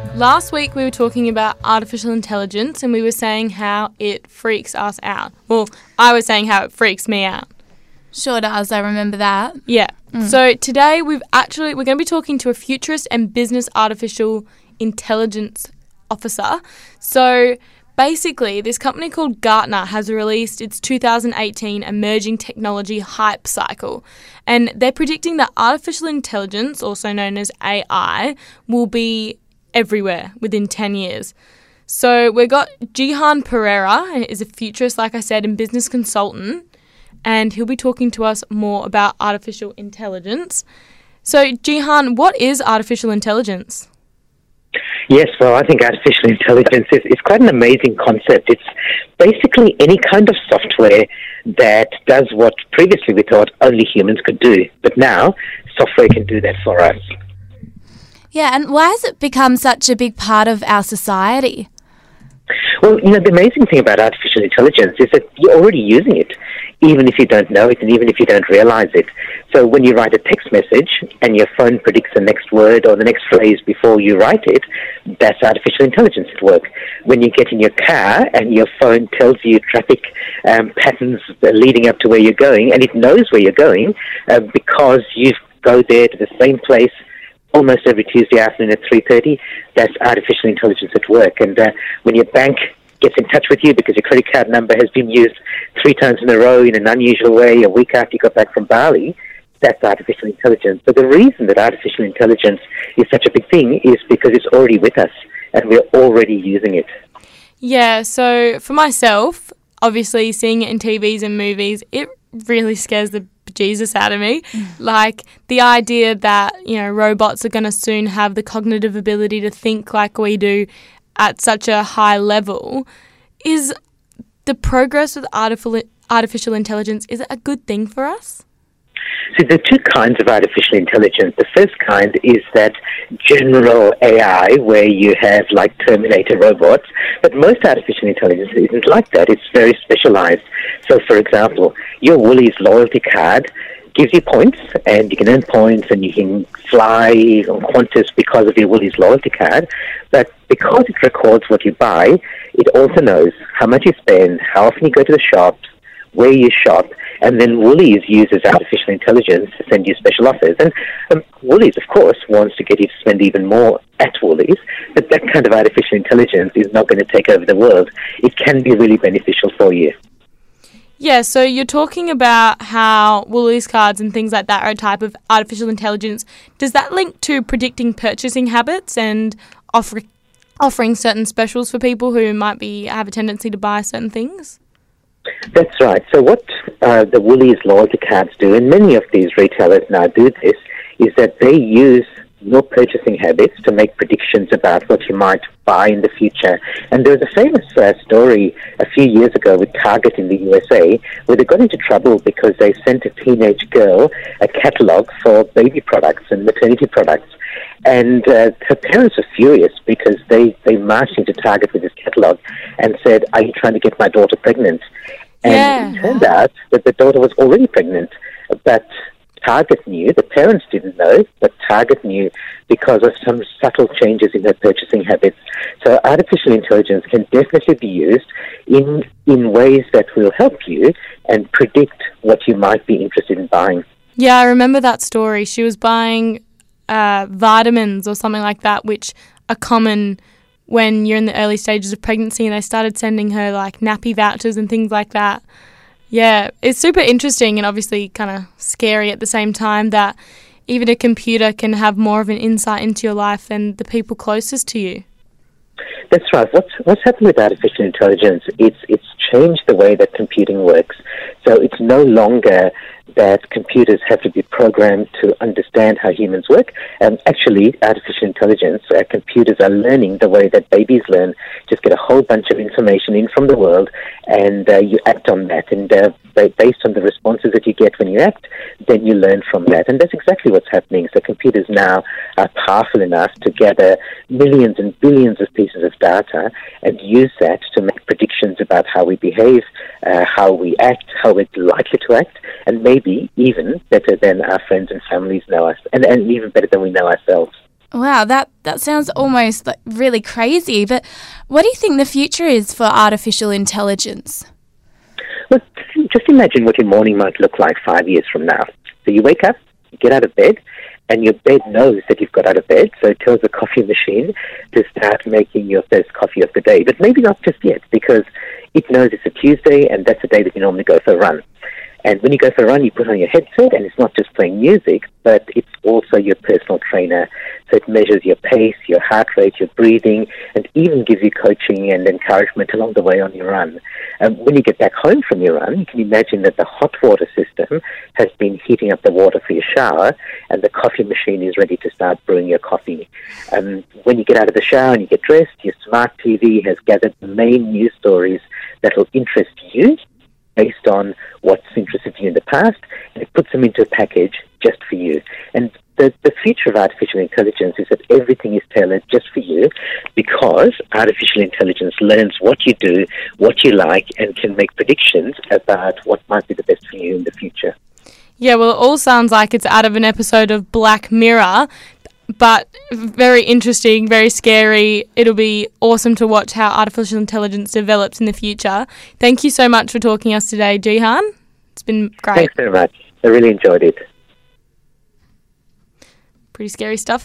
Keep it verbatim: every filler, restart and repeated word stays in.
Last week we were talking about artificial intelligence and we were saying how it freaks us out. Well, I was saying how it freaks me out. Sure does, I remember that. Yeah. Mm. So today we've actually we're going to be talking to a futurist and business artificial intelligence officer. So basically, this company called Gartner has released its two thousand eighteen Emerging Technology Hype Cycle, and they're predicting that artificial intelligence, also known as A I, will be everywhere within ten years. So we've got Gihan Pereira, who is a futurist, like I said, and business consultant, and he'll be talking to us more about artificial intelligence. So Gihan, what is artificial intelligence? Yes, well, I think artificial intelligence is, is quite an amazing concept. It's basically any kind of software that does what previously we thought only humans could do. But now, software can do that for us. Yeah, and why has it become such a big part of our society? Well, you know, the amazing thing about artificial intelligence is that you're already using it, even if you don't know it and even if you don't realize it. So when you write a text message and your phone predicts the next word or the next phrase before you write it, that's artificial intelligence at work. When you get in your car and your phone tells you traffic um, patterns leading up to where you're going, and it knows where you're going uh, because you go there to the same place almost every Tuesday afternoon at three thirty, that's artificial intelligence at work. And uh, when your bank gets in touch with you because your credit card number has been used three times in a row in an unusual way a week after you got back from Bali, that's artificial intelligence. So the reason that artificial intelligence is such a big thing is because it's already with us and we're already using it. Yeah, so for myself, obviously seeing it in T Vs and movies, it really scares the Jesus out of me. Mm. Like the idea that, you know, robots are going to soon have the cognitive ability to think like we do at such a high level. Is the progress with artificial artificial intelligence, is it a good thing for us? So there are two kinds of artificial intelligence. The first kind is that general A I where you have like Terminator robots, but most artificial intelligence isn't like that. It's very specialized. So for example, your Woolies loyalty card gives you points and you can earn points and you can fly on Qantas because of your Woolies loyalty card, but because it records what you buy, it also knows how much you spend, how often you go to the shops, where you shop, and then Woolies uses artificial intelligence to send you special offers. And um, Woolies, of course, wants to get you to spend even more at Woolies, but that kind of artificial intelligence is not going to take over the world. It can be really beneficial for you. Yeah, so you're talking about how Woolies cards and things like that are a type of artificial intelligence. Does that link to predicting purchasing habits and offer, offering certain specials for people who might be have a tendency to buy certain things? That's right. So what uh, the Woolies loyalty cards do, and many of these retailers now do this, is that they use your purchasing habits to make predictions about what you might buy in the future. And there was a famous uh, story a few years ago with Target in the U S A where they got into trouble because they sent a teenage girl a catalog for baby products and maternity products. And uh, her parents were furious because they, they marched into Target with this catalog and said, "Are you trying to get my daughter pregnant?" And yeah. It turned out that the daughter was already pregnant, but Target knew, the parents didn't know, but Target knew because of some subtle changes in her purchasing habits. So artificial intelligence can definitely be used in in ways that will help you and predict what you might be interested in buying. Yeah, I remember that story. She was buying uh, vitamins or something like that, which are common when you're in the early stages of pregnancy, and they started sending her like nappy vouchers and things like that. Yeah, it's super interesting and obviously kind of scary at the same time that even a computer can have more of an insight into your life than the people closest to you. That's right. What's what's happened with artificial intelligence? It's it's changed the way that computing works. So it's no longer that computers have to be programmed to understand how humans work. And actually, artificial intelligence, uh, computers are learning the way that babies learn. Just get a whole bunch of information in from the world, and uh, you act on that. And uh, based on the responses that you get when you act, then you learn from that. And that's exactly what's happening. So computers now are powerful enough to gather millions and billions of pieces of data and use that to make predictions about how we behave, uh, how we act, how we're likely to act, and maybe even better than our friends and families know us, and, and even better than we know ourselves. Wow, that, that sounds almost like really crazy. But what do you think the future is for artificial intelligence? Well, just imagine what your morning might look like five years from now. So you wake up, you get out of bed, and your bed knows that you've got out of bed, so it tells the coffee machine to start making your first coffee of the day. But maybe not just yet, because it knows it's a Tuesday, and that's the day that you normally go for a run. And when you go for a run, you put on your headset, and it's not just playing music, but it's also your personal trainer. So it measures your pace, your heart rate, your breathing, and even gives you coaching and encouragement along the way on your run. Um, when you get back home from your run, you can imagine that the hot water system has been heating up the water for your shower, and the coffee machine is ready to start brewing your coffee. Um, when you get out of the shower and you get dressed, your smart T V has gathered the main news stories that will interest you, based on what's interested you in the past, and it puts them into a package just for you. And the, the future of artificial intelligence is that everything is tailored just for you, because artificial intelligence learns what you do, what you like, and can make predictions about what might be the best for you in the future. Yeah, well, it all sounds like it's out of an episode of Black Mirror, but very interesting, very scary. It'll be awesome to watch how artificial intelligence develops in the future. Thank you so much for talking to us today, Jihan. It's been great. Thanks very much. I really enjoyed it. Pretty scary stuff.